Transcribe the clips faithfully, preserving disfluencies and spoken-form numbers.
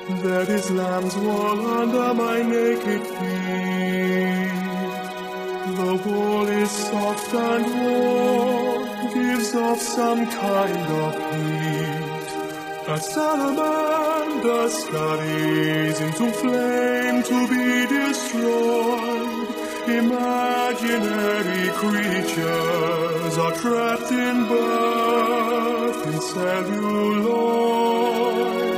There is lamb's wool under my naked feet. The wool is soft and warm, gives off some kind of heat. A salamander scurries into flame to be destroyed. Imaginary creatures are trapped in birth, in celluloid.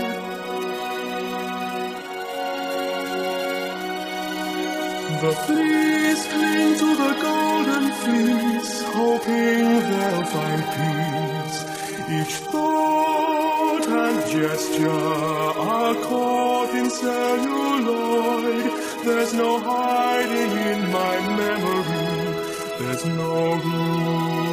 The fleas cling to the golden fleece, hoping they'll find peace. Each thought and gesture are caught in celluloid. There's no hiding in my memory, there's no room.